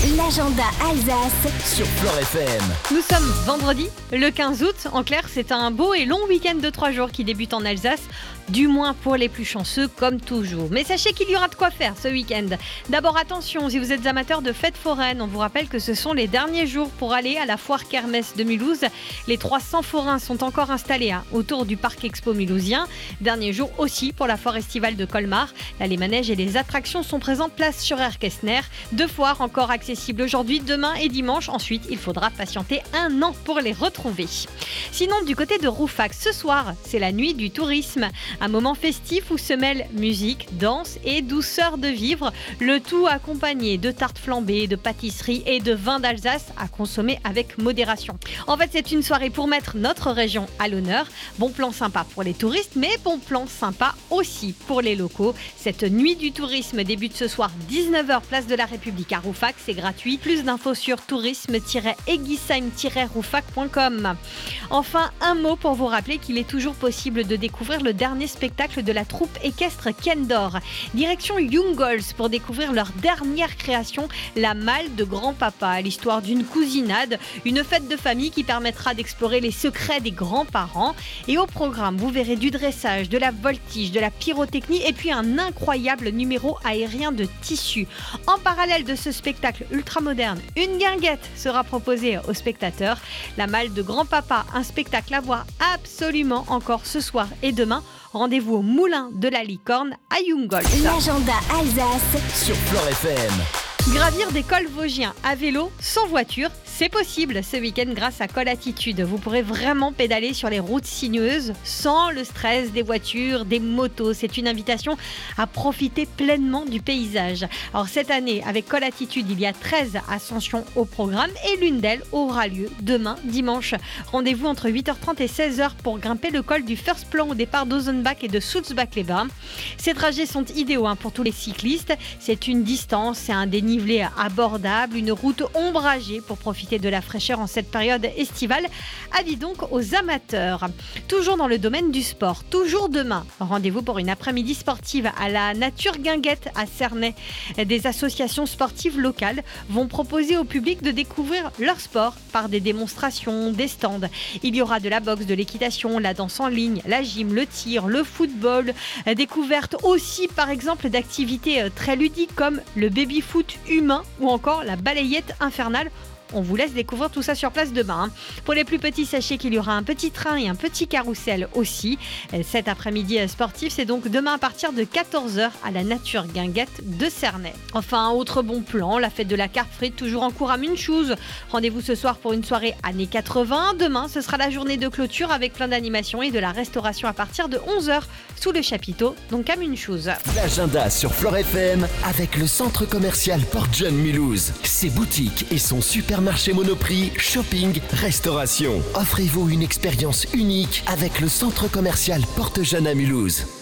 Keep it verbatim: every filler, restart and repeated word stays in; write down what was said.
L'agenda Alsace sur Flore F M. Nous sommes vendredi, le quinze août. En clair, c'est un beau et long week-end de trois jours qui débute en Alsace, du moins pour les plus chanceux, comme toujours. Mais sachez qu'il y aura de quoi faire ce week-end. D'abord, attention, si vous êtes amateur de fêtes foraines, on vous rappelle que ce sont les derniers jours pour aller à la foire Kermesse de Mulhouse. Les trois cents forains sont encore installés hein, autour du parc expo mulhousien. Dernier jour aussi pour la foire estivale de Colmar. Là, les manèges et les attractions sont présents place sur Erkestner. Deux foires encore accessibles aujourd'hui, demain et dimanche. Ensuite, il faudra patienter un an pour les retrouver. Sinon, du côté de Rouffach, ce soir, c'est la nuit du tourisme. Un moment festif où se mêlent musique, danse et douceur de vivre. Le tout accompagné de tartes flambées, de pâtisseries et de vins d'Alsace à consommer avec modération. En fait, c'est une soirée pour mettre notre région à l'honneur. Bon plan sympa pour les touristes, mais bon plan sympa aussi pour les locaux. Cette nuit du tourisme débute ce soir dix-neuf heures place de la République à Rouffach. C'est gratuit. Plus d'infos sur tourisme tiret egisheim tiret rouffach point com. Enfin, un mot pour vous rappeler qu'il est toujours possible de découvrir le dernier spectacle de la troupe équestre Kendor. Direction Jungholz pour découvrir leur dernière création, la malle de grand-papa. L'histoire d'une cousinade, une fête de famille qui permettra d'explorer les secrets des grands-parents. Et au programme, vous verrez du dressage, de la voltige, de la pyrotechnie et puis un incroyable numéro aérien de tissu. En parallèle de ce spectacle ultramoderne, une guinguette sera proposée aux spectateurs. La malle de grand-papa, un spectacle à voir absolument encore ce soir et demain. Rendez-vous au Moulin de la Licorne à Jungholz. L'agenda Alsace sur Flore F M. Gravir des cols vosgiens à vélo sans voiture, c'est possible ce week-end grâce à Col Attitude. Vous pourrez vraiment pédaler sur les routes sinueuses sans le stress des voitures, des motos. C'est une invitation à profiter pleinement du paysage. Alors cette année, avec Col Attitude, il y a treize ascensions au programme et l'une d'elles aura lieu demain, dimanche. Rendez-vous entre huit heures trente et seize heures pour grimper le col du First Plan au départ d'Ozenbach et de Sulzbach-les-Bains. Ces trajets sont idéaux hein, pour tous les cyclistes. C'est une distance, c'est un dénivelé abordable, une route ombragée pour profiter de la fraîcheur en cette période estivale. Avis donc aux amateurs. Toujours dans le domaine du sport, toujours demain, rendez-vous pour une après-midi sportive à la Nature Guinguette à Cernay. Des associations sportives locales vont proposer au public de découvrir leur sport par des démonstrations, des stands. Il y aura de la boxe, de l'équitation, la danse en ligne, la gym, le tir, le football. Découverte aussi par exemple d'activités très ludiques comme le baby-foot humain ou encore la balayette infernale. On vous laisse découvrir tout ça sur place demain. Hein. Pour les plus petits, sachez qu'il y aura un petit train et un petit carrousel aussi. Cet après-midi sportif, c'est donc demain à partir de quatorze heures à la Nature Guinguette de Cernay. Enfin, un autre bon plan, la fête de la carpe frite, toujours en cours à Munchouz. Rendez-vous ce soir pour une soirée années quatre-vingts. Demain, ce sera la journée de clôture avec plein d'animations et de la restauration à partir de onze heures sous le chapiteau, donc à Munchouz. L'agenda sur Flore F M avec le centre commercial Porte Jeune Mulhouse. Ses boutiques et son super marché Monoprix, shopping, restauration. Offrez-vous une expérience unique avec le centre commercial Porte Jeune à Mulhouse.